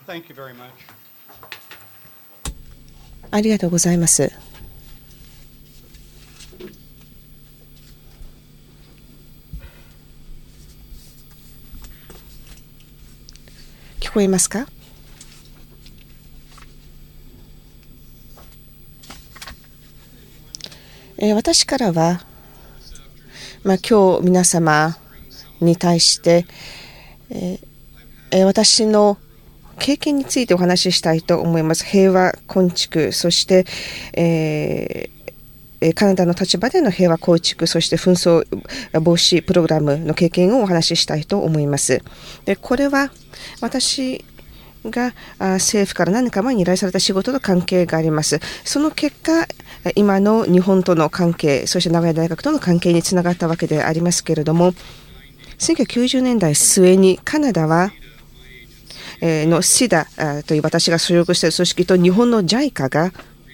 ありがとうございます。聞こえますか？私からは、今日皆様に対して、私の経験についてお話ししたいと思います。平和構築、そして、カナダの立場での平和構築、そして紛争防止プログラムの経験をお話ししたいと思います。で、これは私が政府から何か前に依頼された仕事と関係があります。その結果、今の日本との関係、そして名古屋大学との関係につながったわけでありますけれども、1990年代末にカナダはのシダという私が所属している組織と日本の JICA が、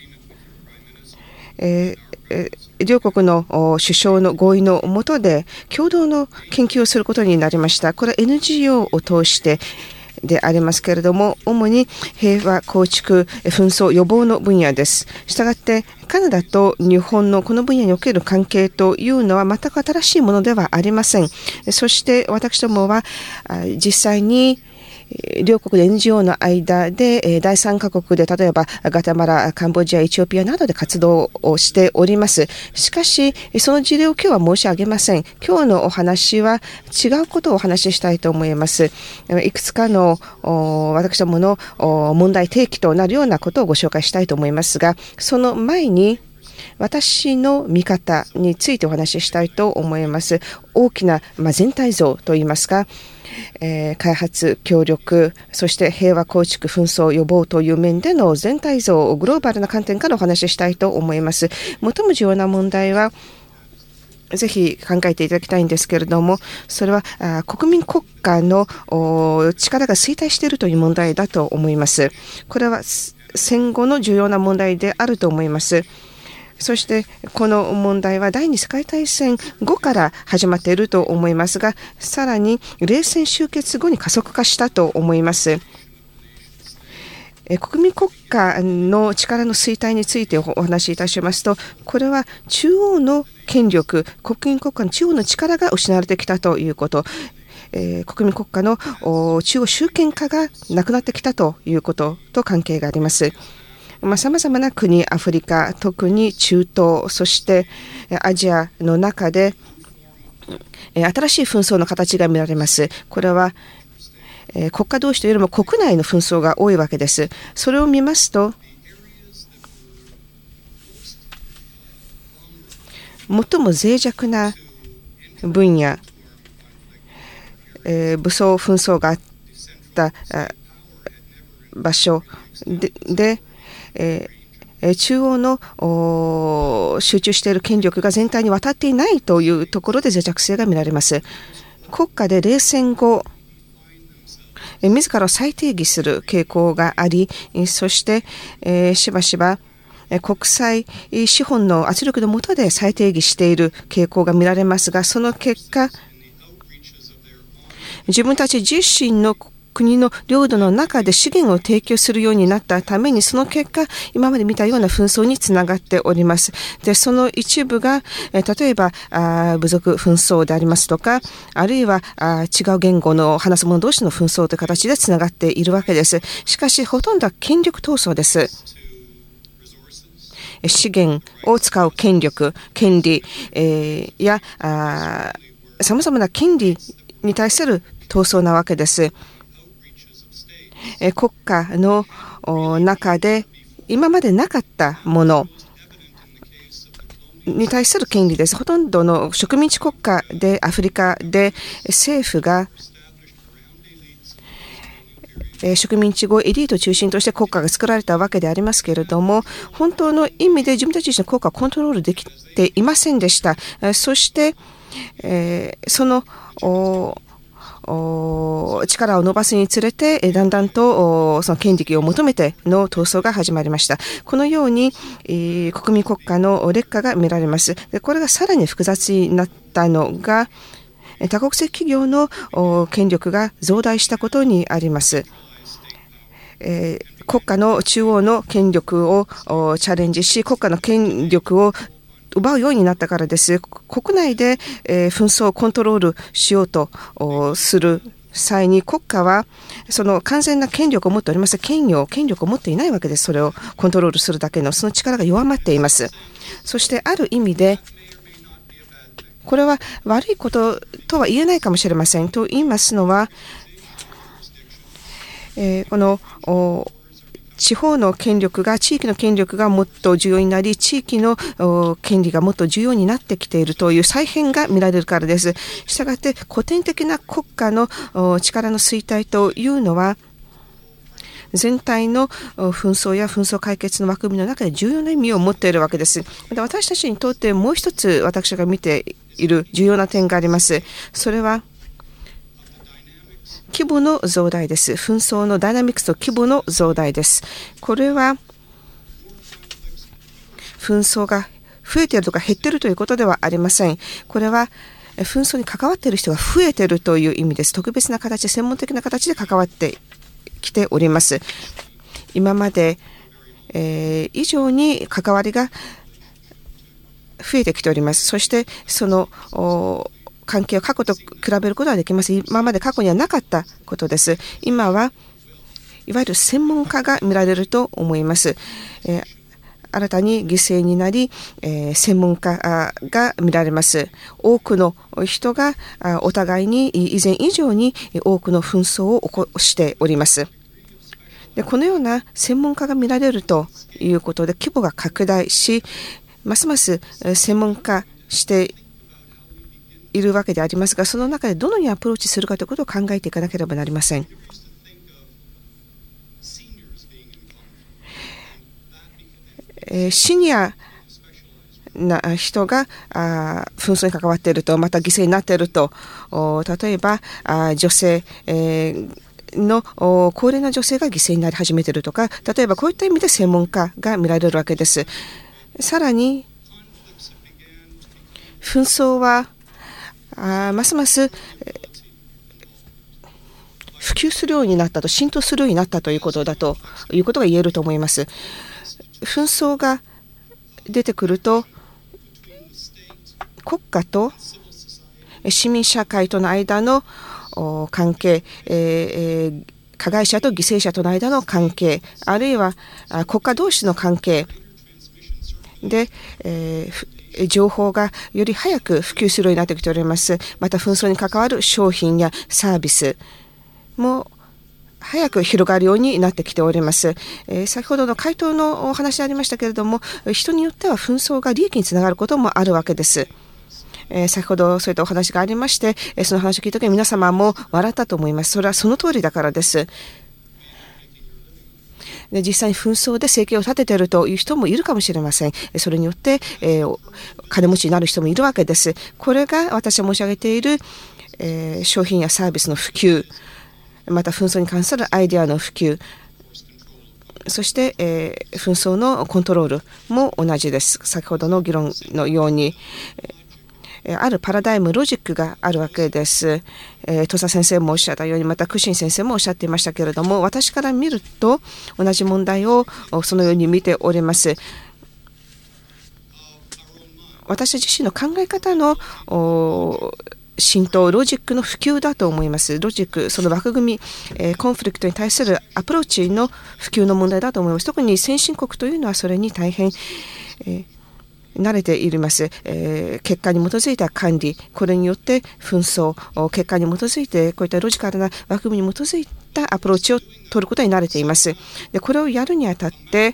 両国の首相の合意の下で共同の研究をすることになりました。これは NGO を通してでありますけれども、主に平和構築、紛争予防の分野です。したがってカナダと日本のこの分野における関係というのは全く新しいものではありません。そして私どもは実際に両国で NGO の間で第三カ国で例えばガテマラ、カンボジア、エチオピアなどで活動をしております。しかしその事例を今日は申し上げません。今日のお話は違うことをお話ししたいと思います。いくつかの私どもの問題提起となるようなことをご紹介したいと思いますが、その前に私の見方についてお話ししたいと思います。大きな全体像といいますか、開発協力、そして平和構築紛争予防という面での全体像をグローバルな観点からお話ししたいと思います。最も重要な問題はぜひ考えていただきたいんですけれども、それは国民国家の力が衰退しているという問題だと思います。これは戦後の重要な問題であると思います。そしてこの問題は第二次世界大戦後から始まっていると思いますが、さらに冷戦終結後に加速化したと思います。国民国家の力の衰退についてお話しいたしますと、これは中央の権力、国民国家の中央の力が失われてきたということ、国民国家の中央集権化がなくなってきたということと関係があります。さまざまな国、アフリカ、特に中東、そしてアジアの中で新しい紛争の形が見られます。これは国家同士というよりも国内の紛争が多いわけです。それを見ますと、最も脆弱な分野、武装紛争があった場所で中央の集中している権力が全体に渡っていないというところで脆弱性が見られます。国家で冷戦後、自らを再定義する傾向があり、そしてしばしば国際資本の圧力の下で再定義している傾向が見られますが、その結果、自分たち自身の国の領土の中で資源を提供するようになったために、その結果、今まで見たような紛争につながっております。で、その一部が、例えば部族紛争でありますとか、あるいは違う言語の話す者同士の紛争という形でつながっているわけです。しかし、ほとんどは権力闘争です。資源を使う権力、権利、やさまざまな権利に対する闘争なわけです。国家の中で今までなかったものに対する権利です。ほとんどの植民地国家でアフリカで政府が植民地後エリートを中心として国家が作られたわけでありますけれども、本当の意味で自分たちの国家をコントロールできていませんでした。そして、その力を伸ばすにつれてだんだんとその権利を求めての闘争が始まりました。このように国民国家の劣化が見られます。で、これがさらに複雑になったのが多国籍企業の権力が増大したことにあります。 国家の中央の権力をチャレンジし、国家の権力を奪うようになったからです。国内で、紛争をコントロールしようとする際に、国家はその完全な権力を持っております。権力を持っていないわけです。それをコントロールするだけのその力が弱まっています。そしてある意味でこれは悪いこととは言えないかもしれません。と言いますのは、この地方の権力が、地域の権力がもっと重要になり、地域の権利がもっと重要になってきているという再編が見られるからです。したがって古典的な国家の力の衰退というのは、全体の紛争や紛争解決の枠組みの中で重要な意味を持っているわけです。私たちにとってもう一つ私が見ている重要な点があります。それは規模の増大です。紛争のダイナミクスと規模の増大です。これは紛争が増えているとか減っているということではありません。これは紛争に関わっている人が増えているという意味です。特別な形、専門的な形で関わってきております。今まで、以上に関わりが増えてきております。そしてその関係を過去と比べることはできます。今まで過去にはなかったことです。今はいわゆる専門家が見られると思います。新たに犠牲になり、専門家が見られます。多くの人がお互いに以前以上に多くの紛争を起こしております。で、このような専門家が見られるということで規模が拡大し、ますます専門化しているわけでありますが、その中でどのようにアプローチするかということを考えていかなければなりません。シニアな人が紛争に関わっていると、また犠牲になっていると、例えば女性の高齢な女性が犠牲になり始めているとか、例えばこういった意味で専門家が見られるわけです。さらに紛争はますます普及するようになったと、浸透するようになったということが言えると思います。紛争が出てくると、国家と市民社会との間の関係、加害者と犠牲者との間の関係、あるいは国家同士の関係で、情報がより早く普及するようになってきております。また紛争に関わる商品やサービスも早く広がるようになってきております。先ほどの回答のお話でありましたけれども、人によっては紛争が利益につながることもあるわけです。先ほどそういったお話がありまして、その話を聞いたときに皆様も笑ったと思います。それはその通りだからです。で、実際に紛争で生計を立てているという人もいるかもしれません。それによって、金持ちになる人もいるわけです。これが私が申し上げている、商品やサービスの普及、また紛争に関するアイデアの普及、そして、紛争のコントロールも同じです。先ほどの議論のように、あるパラダイム、ロジックがあるわけです。土佐先生もおっしゃったように、またクシン先生もおっしゃっていましたけれども、私から見ると同じ問題をそのように見ております。私自身の考え方の浸透、ロジックの普及だと思います。ロジック、その枠組み、コンフリクトに対するアプローチの普及の問題だと思います。特に先進国というのはそれに大変、慣れています。結果に基づいた管理、これによって紛争、結果に基づいてこういったロジカルな枠組みに基づいたアプローチを取ることに慣れています。で、これをやるにあたって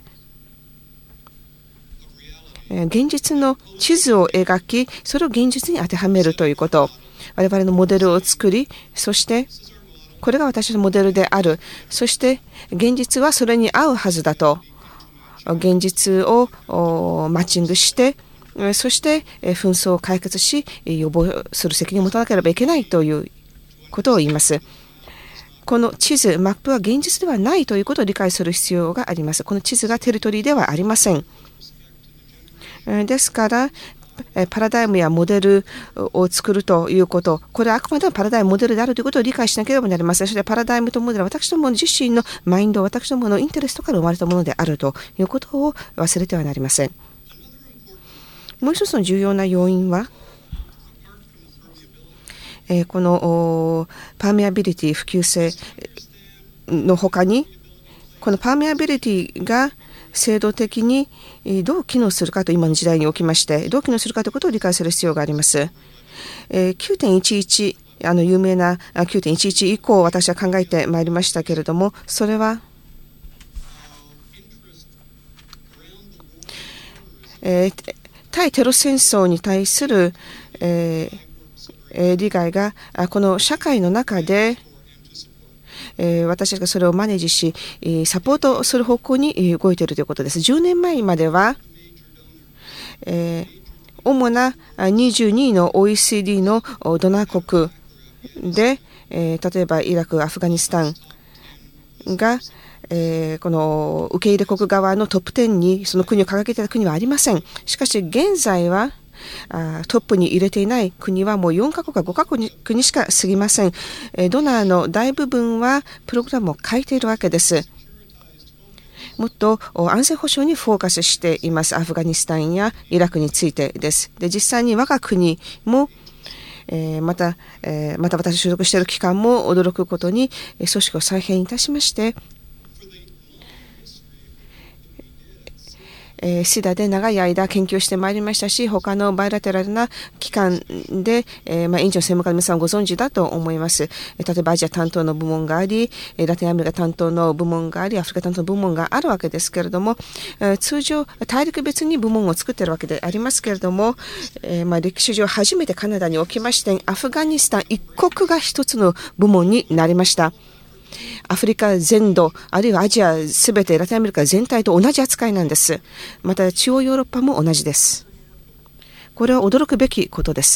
現実の地図を描き、それを現実に当てはめるということ、我々のモデルを作り、そしてこれが私のモデルである、そして現実はそれに合うはずだと、現実をマッチングして、そして紛争を解決し予防する責任を持たなければいけないということを言います。この地図、マップは現実ではないということを理解する必要があります。この地図がテリトリーではありません。ですからパラダイムやモデルを作るということ、これはあくまでもパラダイム、モデルであるということを理解しなければなりません。そしてパラダイムとモデルは私ども自身のマインド、私どものインテレストから生まれたものであるということを忘れてはなりません。もう一つの重要な要因は、このパーメアビリティ、普及性のほかに、このパーメアビリティが制度的にどう機能するかと今の時代におきましてどう機能するかということを理解する必要があります。9.11 有名な 9.11 以降私は考えてまいりましたけれども、それは、対テロ戦争に対する、理解がこの社会の中で私たちがそれをマネージし、サポートする方向に動いているということです。10年前までは、主な22の OECD のドナー国で、例えばイラク、アフガニスタンが、この受け入れ国側のトップ10にその国を掲げていた国はありません。しかし現在はトップに入れていない国はもう4カ国か5カ国しか過ぎません。ドナーの大部分はプログラムを変えているわけです。もっと安全保障にフォーカスしています。アフガニスタンやイラクについてです。で、実際に我が国もまた私所属している機関も驚くことに組織を再編いたしまして、シダで長い間研究してまいりましたし、他のバイラテラルな機関で、委員長専門家の皆さんご存知だと思います。例えばアジア担当の部門があり、ラテンアメリカ担当の部門があり、アフリカ担当の部門があるわけですけれども、通常大陸別に部門を作っているわけでありますけれども、歴史上初めてカナダにおきましてアフガニスタン一国が一つの部門になりました。アフリカ全土、あるいはアジアすべてラテンアメリカ全体と同じ扱いなんです。また中央ヨーロッパも同じです。これは驚くべきことです。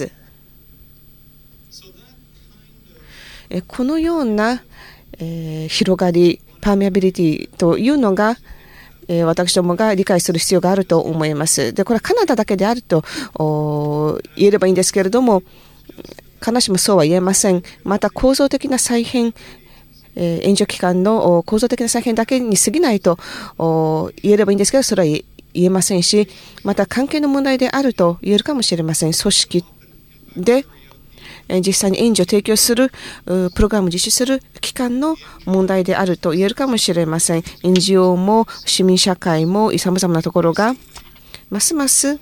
このような、広がり、パーメアビリティというのが、私どもが理解する必要があると思います。で、これはカナダだけであると言えればいいんですけれども、必ずしもそうは言えません。また構造的な再編、援助機関の構造的な再編だけに過ぎないと言えればいいんですけど、それは言えませんし、また関係の問題であると言えるかもしれません。組織で実際に援助を提供するプログラムを実施する機関の問題であると言えるかもしれません。NGO も市民社会もさまざまなところがますます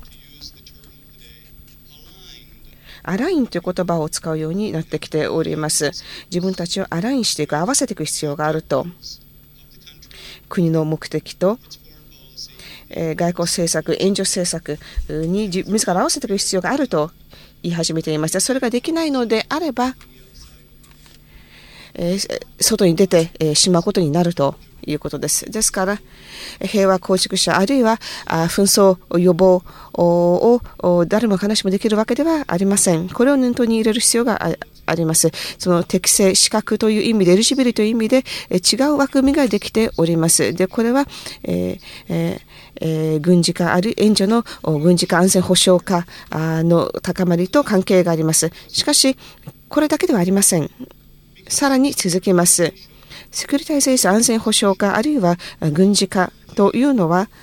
アラインという言葉を使うようになってきております。自分たちをアラインしていく、合わせていく必要があると。国の目的と、外交政策、援助政策に自ら合わせていく必要があると言い始めていました。それができないのであれば、外に出てしまうことになるということです。ですから、平和構築者、あるいは紛争予防を誰も話もできるわけではありません。これを念頭に入れる必要があります。その適正、資格という意味で、エリジビリという意味で違う枠組みができております。で、これは、軍事化ある援助の軍事化安全保障化の高まりと関係があります。しかし、これだけではありません。さらに続きます。セキュリティゼーション、安全保障化あるいは軍事化というのは、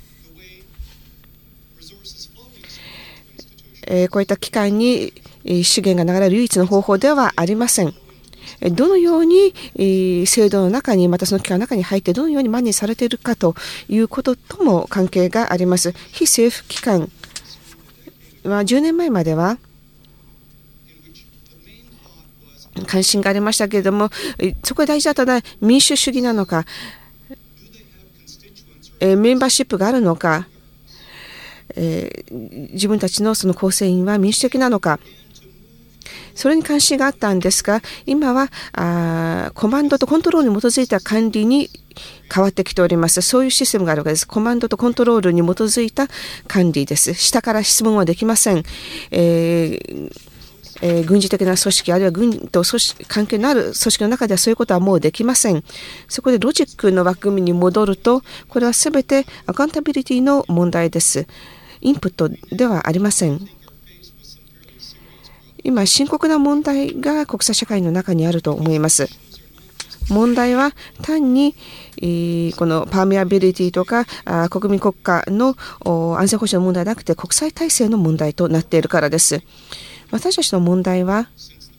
こういった機関に資源が流れる唯一の方法ではありません。どのように制度の中に、またその機関の中に入ってどのようにマネーされているかということとも関係があります。非政府機関は10年前までは関心がありましたけれども、そこで大事だったのは民主主義なのか、メンバーシップがあるのか、自分たちのその構成員は民主的なのか、それに関心があったんですが、今はコマンドとコントロールに基づいた管理に変わってきております。そういうシステムがあるわけです。コマンドとコントロールに基づいた管理です。下から質問はできません。軍事的な組織あるいは軍と関係のある組織の中ではそういうことはもうできません。そこでロジックの枠組みに戻ると、これはすべてアカウンタビリティの問題です。 インプットではありません。今、深刻な問題が国際社会の中にあると思います。問題は単にこのパーミアビリティとか国民国家の安全保障の問題ではなくて国際体制の問題となっているからです。私たちの問題は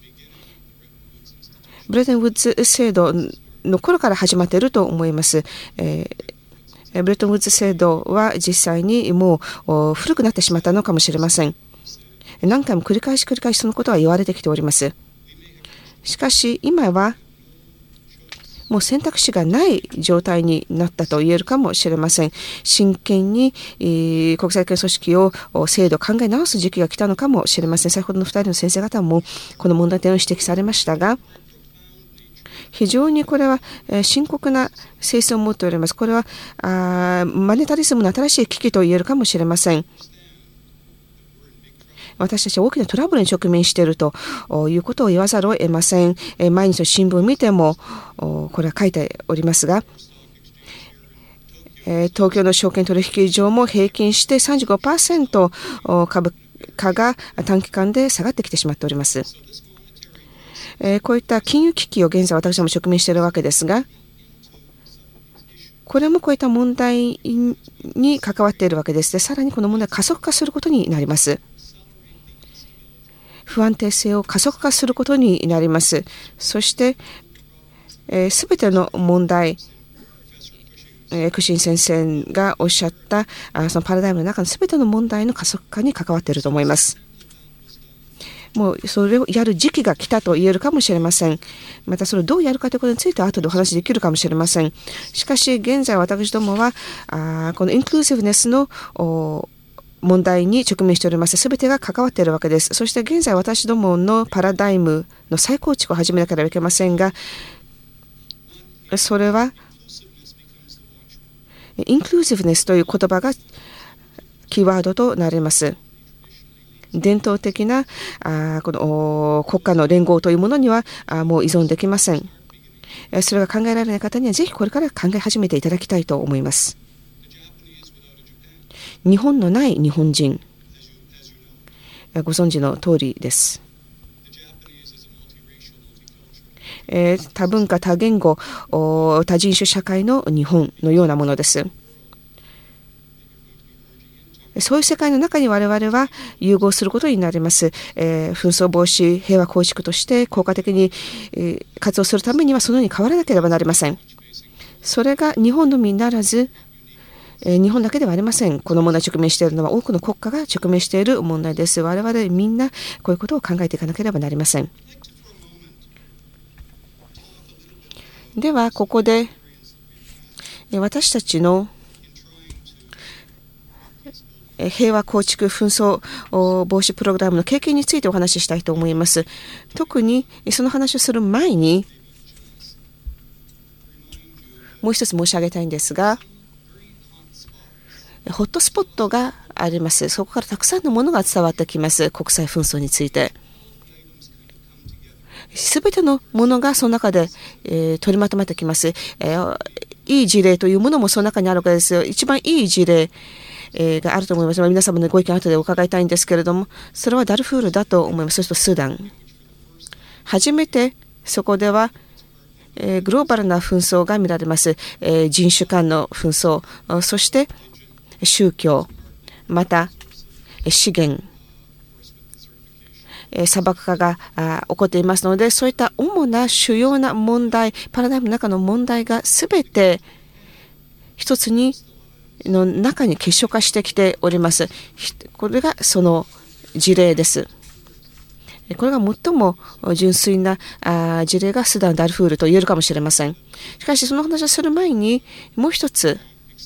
ブレトンウッズ制度の頃から始まっていると思います。ブレトンウッズ制度は実際にもう古くなってしまったのかもしれません。何回も繰り返しそのことは言われてきております。しかし今はもう選択肢がない状態になったと言えるかもしれません。真剣に国際系組織を制度を考え直す時期が来たのかもしれません。先ほどの2人の先生方もこの問題点を指摘されましたが、非常にこれは深刻な性質を持っております。これはマネタリズムの新しい危機と言えるかもしれません。私たちは大きなトラブルに直面しているということを言わざるを得ません。毎日の新聞を見てもこれは書いておりますが、東京の証券取引所も平均して 35% 株価が短期間で下がってきてしまっております。こういった金融危機を現在私ども直面しているわけですが、これもこういった問題に関わっているわけです。で、さらにこの問題が加速化することになります。不安定性を加速化することになります。そして、すべての問題、クシン先生がおっしゃったそのパラダイムの中のすべての問題の加速化に関わっていると思います。もうそれをやる時期が来たと言えるかもしれません。またそれをどうやるかということについては後でお話しできるかもしれません。しかし現在私どもはこのインクルーシブネスの問題に直面しております。すべてが関わっているわけです。そして現在私どものパラダイムの再構築を始めなければいけませんが、それはインクルーシブネスという言葉がキーワードとなります。伝統的なこの国家の連合というものにはもう依存できません。それが考えられない方にはぜひこれから考え始めていただきたいと思います。日本のない日本人、ご存知の通りです。多文化多言語多人種社会の日本のようなものです。そういう世界の中に我々は融合することになります。紛争防止平和構築として効果的に、活動するためにはそのように変わらなければなりません。それが日本のみならず日本だけではありません。この問題に直面しているのは多くの国家が直面している問題です。我々みんなこういうことを考えていかなければなりません。ではここで私たちの平和構築紛争防止プログラムの経験についてお話ししたいと思います。特にその話をする前にもう一つ申し上げたいんですが、ホットスポットがあります。そこからたくさんのものが伝わってきます。国際紛争について。すべてのものがその中で、取りまとめてきます。いい事例というものもその中にあるわけですよ。一番いい事例、があると思います。皆様のご意見後で伺いたいんですけれども、それはダルフールだと思います。そしてスーダン。初めてそこでは、グローバルな紛争が見られます。人種間の紛争、そして宗教、また資源、砂漠化が起こっていますので、そういった主な主要な問題、パラダイムの中の問題がすべて一つの中に結晶化してきております。これがその事例です。これが最も純粋な事例がスーダン・ダルフールと言えるかもしれません。しかしその話をする前にもう一つ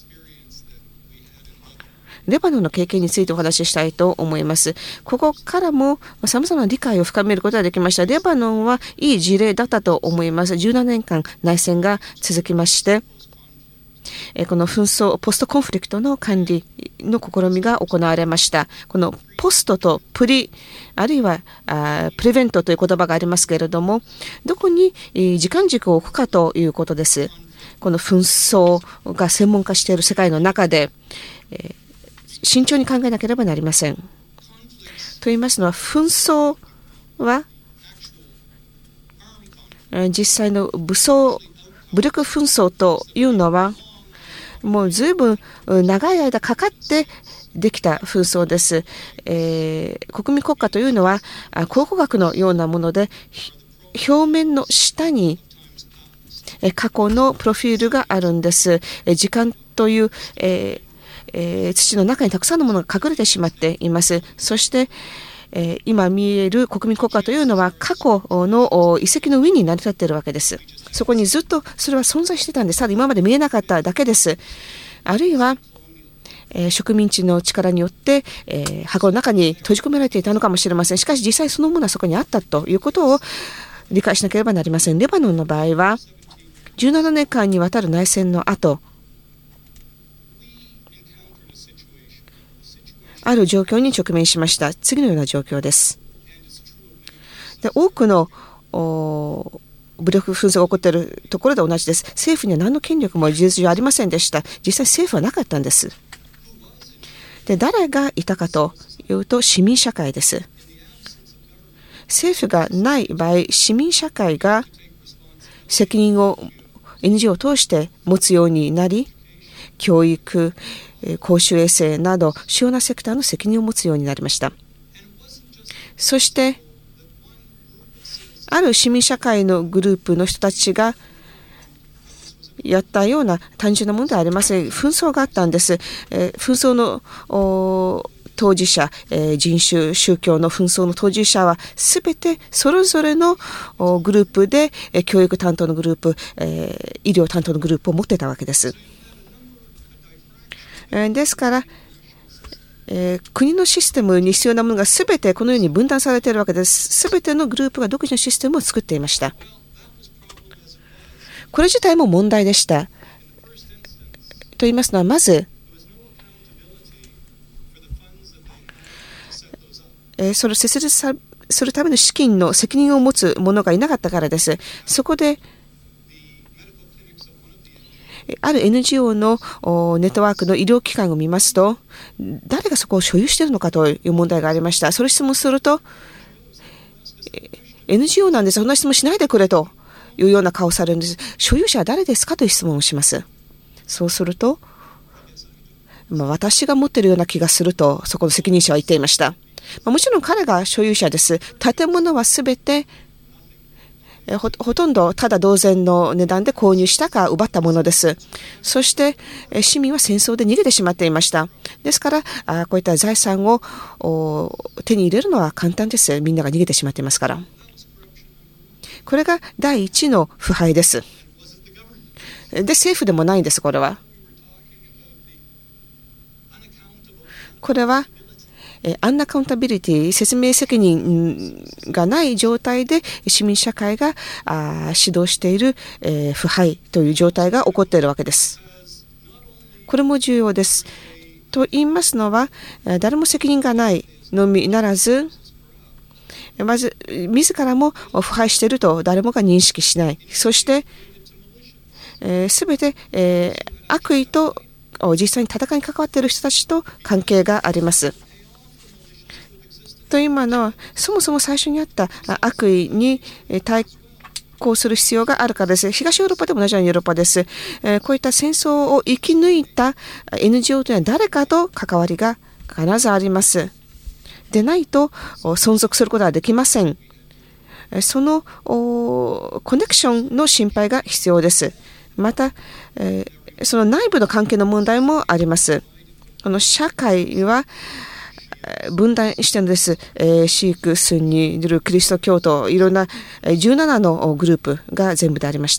レバノンの経験についてお話ししたいと思います。ここからも様々な理解を深めることができました。レバノンはいい事例だったと思います。17年間内戦が続きまして、この紛争、ポストコンフリクトの管理の試みが行われました。このポストとプリ、あるいはプレベントという言葉がありますけれども、どこに時間軸を置くかということです。この紛争が専門化している世界の中で、 慎重に考えなければなりません。と言いますのは、紛争は実際の武力紛争というのはもうずいぶん長い間かかってできた紛争です。国民国家というのは考古学のようなもので、表面の下に過去のプロフィールがあるんです。時間という、土の中にたくさんのものが隠れてしまっています。そして今見える国民国家というのは過去の遺跡の上に成り立っているわけです。そこにずっとそれは存在してたんです。ただ今まで見えなかっただけです。あるいは、植民地の力によって、箱の中に閉じ込められていたのかもしれません。しかし実際そのものはそこにあったということを理解しなければなりません。レバノンの場合は17年間にわたる内戦の後、ある状況に直面しました。次のような状況です。で、多くの武力紛争が起こっているところで同じです。政府には何の権力も事実上ありませんでした。実際政府はなかったんです。で、誰がいたかというと市民社会です。政府がない場合、市民社会が責任を NGO を通して持つようになり、教育、公衆衛生など主要なセクターの責任を持つようになりました。そしてある市民社会のグループの人たちがやったような単純なものではありません。紛争があったんです。紛争の当事者、人種、宗教の紛争の当事者はすべてそれぞれのグループで教育担当のグループ、医療担当のグループを持っていたわけです。ですから、国のシステムに必要なものがすべてこのように分断されているわけです。すべてのグループが独自のシステムを作っていました。これ自体も問題でした。と言いますのは、まずそれを設立するための資金の責任を持つ者がいなかったからです。そこである NGO のネットワークの医療機関を見ますと、誰がそこを所有しているのかという問題がありました。それを質問すると、NGO なんです。そんな質問しないでくれというような顔をされるんです。所有者は誰ですかという質問をします。そうすると、私が持っているような気がすると、そこの責任者は言っていました。もちろん彼が所有者です。建物はすべてほとんどただ同然の値段で購入したか奪ったものです。そして市民は戦争で逃げてしまっていました。ですからこういった財産を手に入れるのは簡単です。みんなが逃げてしまっていますから。これが第一の腐敗です。で、政府でもないんです。これはアンアカウンタビリティ、説明責任がない状態で市民社会が指導している、腐敗という状態が起こっているわけです。これも重要です。と言いますのは、誰も責任がないのみならず、まず自らも腐敗していると誰もが認識しない。そして、すべて、悪意と実際に戦いに関わっている人たちと関係があります。と今のそもそも最初にあった悪意に対抗する必要があるからです。東ヨーロッパでも同じようにヨーロッパです。こういった戦争を生き抜いた NGO というのは誰かと関わりが必ずあります。でないと存続することはできません。そのコネクションの心配が必要です。また、その内部の関係の問題もあります。この社会は分断してるんです。シーク、スンニ、キリスト教徒、いろんな17のグループが全部でありました。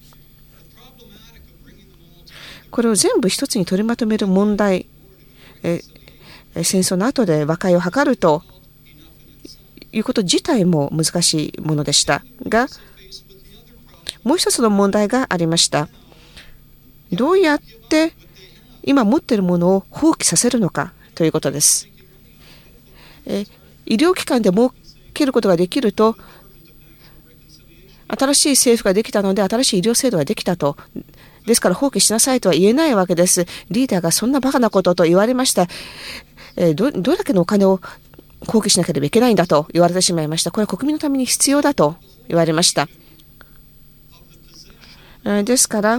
これを全部一つに取りまとめる問題、戦争の後で和解を図るということ自体も難しいものでしたが、もう一つの問題がありました。どうやって今持っているものを放棄させるのかということです。医療機関で設けることができると、新しい政府ができたので新しい医療制度ができたとですから放棄しなさいとは言えないわけです。リーダーがそんなバカなことと言われました。どれだけのお金を放棄しなければいけないんだと言われてしまいました。これは国民のために必要だと言われました。ですから、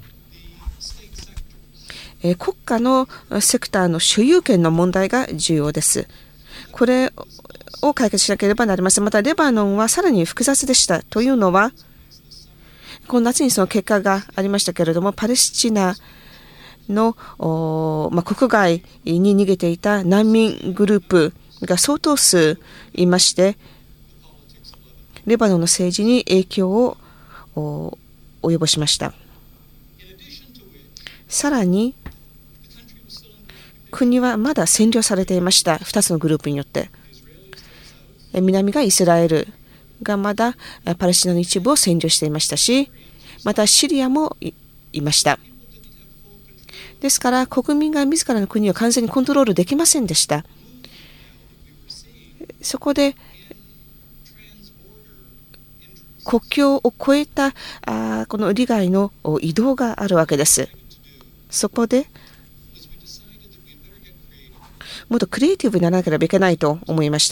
国家のセクターの所有権の問題が重要です。これを解決しなければなりません。またレバノンはさらに複雑でした。というのは、この夏にその結果がありましたけれども、パレスチナの、国外に逃げていた難民グループが相当数いまして、レバノンの政治に影響を及ぼしました。さらに国はまだ占領されていました。2つのグループによって。南がイスラエルがまだパレスチナの一部を占領していましたし、またシリアも いました。ですから国民が自らの国を完全にコントロールできませんでした。そこで国境を越えたこの利害の移動があるわけです。そこでもっとクリエイティブにならなければいけないと思いました。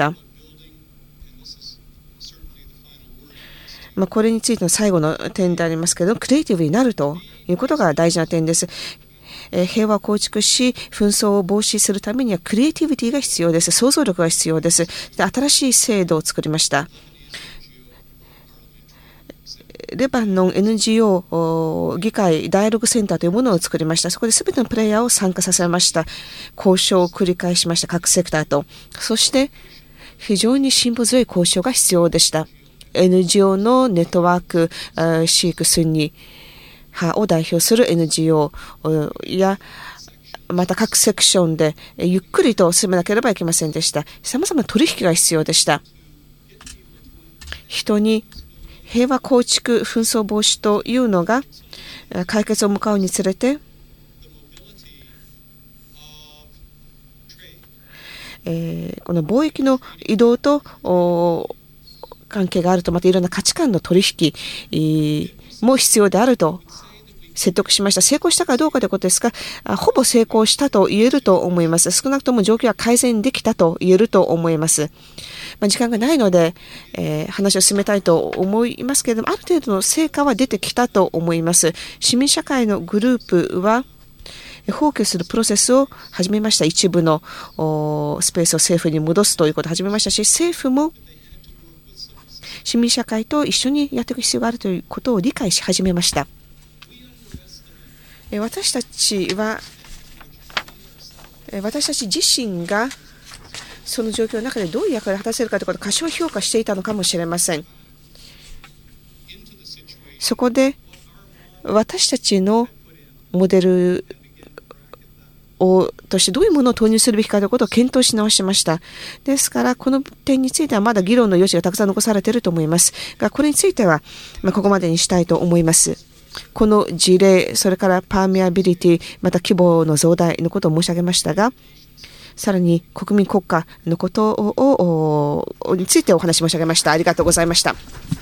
これについての最後の点でありますけれども、クリエイティブになるということが大事な点です。平和を構築し、紛争を防止するためにはクリエイティビティが必要です。想像力が必要です。新しい制度を作りました。レバノン NGO 議会ダイアログセンターというものを作りました。そこで全てのプレイヤーを参加させました。交渉を繰り返しました。各セクターと。そして非常に辛抱強い交渉が必要でした。NGO のネットワーク、シークスニ派を代表する NGO やまた各セクションでゆっくりと進めなければいけませんでした。さまざまな取引が必要でした。人に平和構築、紛争防止というのが解決を向かうにつれて、この貿易の移動と関係があると、またいろんな価値観の取引も必要であると説得しました。成功したかどうかということですが、ほぼ成功したと言えると思います。少なくとも状況は改善できたと言えると思います。時間がないので、話を進めたいと思いますけれども、ある程度の成果は出てきたと思います。市民社会のグループは放棄するプロセスを始めました。一部のスペースを政府に戻すということを始めましたし、政府も市民社会と一緒にやっていく必要があるということを理解し始めました。私たち自身がその状況の中でどういう役割を果たせるかということを過小評価していたのかもしれません。そこで私たちのモデルとしてどういうものを投入するべきかということを検討し直しました。ですからこの点についてはまだ議論の余地がたくさん残されていると思いますが、これについてはここまでにしたいと思います。この事例、それからパーメアビリティ、また規模の増大のことを申し上げましたが、さらに国民国家のことについてお話し申し上げました。ありがとうございました。